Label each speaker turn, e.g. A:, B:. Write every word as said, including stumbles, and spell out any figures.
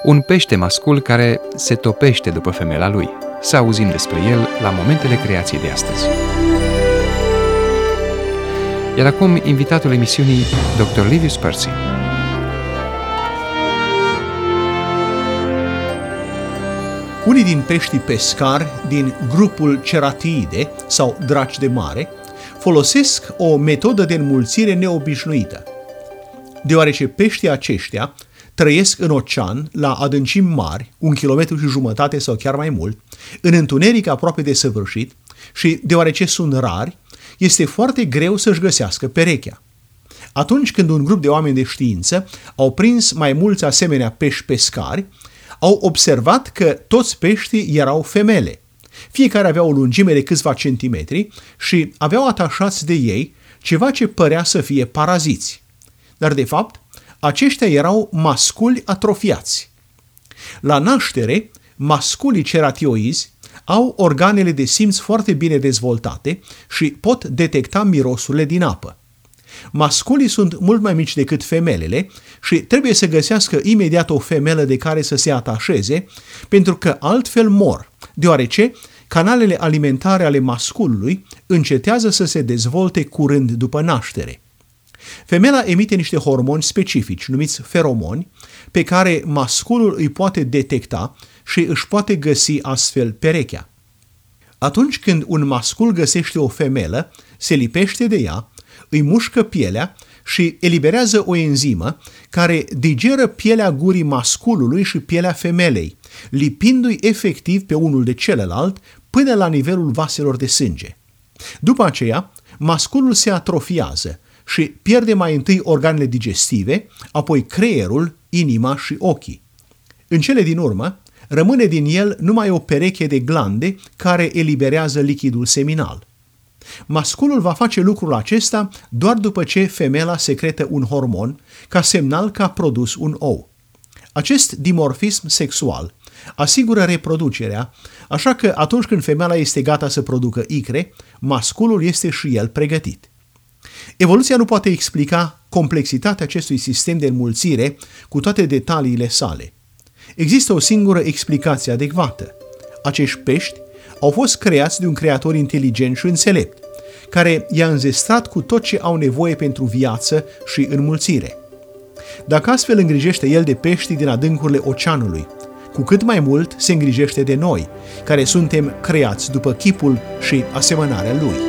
A: un pește mascul care se topește după femela lui. Să auzim despre el la momentele creației de astăzi. Iar acum, invitatul emisiunii, doctor Livius Percy.
B: Unii din peștii pescari din grupul Ceratiide sau draci de mare folosesc o metodă de înmulțire neobișnuită. Deoarece peștii aceștia trăiesc în ocean, la adâncimi mari, un kilometru și jumătate sau chiar mai mult, în întuneric aproape desăvârșit și deoarece sunt rari, este foarte greu să-și găsească perechea. Atunci când un grup de oameni de știință au prins mai mulți asemenea pești pescari, au observat că toți peștii erau femele. Fiecare avea o lungime de câțiva centimetri și aveau atașați de ei ceva ce părea să fie paraziți. Dar de fapt, aceștia erau masculi atrofiați. La naștere, masculii ceratioizi au organele de simț foarte bine dezvoltate și pot detecta mirosurile din apă. Masculii sunt mult mai mici decât femelele și trebuie să găsească imediat o femelă de care să se atașeze, pentru că altfel mor, deoarece canalele alimentare ale masculului încetează să se dezvolte curând după naștere. Femela emite niște hormoni specifici, numiți feromoni, pe care masculul îi poate detecta și își poate găsi astfel perechea. Atunci când un mascul găsește o femelă, se lipește de ea, îi mușcă pielea și eliberează o enzimă care digeră pielea gurii masculului și pielea femelei, lipindu-i efectiv pe unul de celălalt până la nivelul vaselor de sânge. După aceea, masculul se atrofiază și pierde mai întâi organele digestive, apoi creierul, inima și ochii. În cele din urmă, rămâne din el numai o pereche de glande care eliberează lichidul seminal. Masculul va face lucrul acesta doar după ce femela secretă un hormon ca semnal că a produs un ou. Acest dimorfism sexual asigură reproducerea, așa că atunci când femela este gata să producă icre, masculul este și el pregătit. Evoluția nu poate explica complexitatea acestui sistem de înmulțire cu toate detaliile sale. Există o singură explicație adecvată. Acești pești au fost creați de un creator inteligent și înțelept, care i-a înzestrat cu tot ce au nevoie pentru viață și înmulțire. Dacă astfel îngrijește el de peștii din adâncurile oceanului, cu cât mai mult se îngrijește de noi, care suntem creați după chipul și asemănarea lui.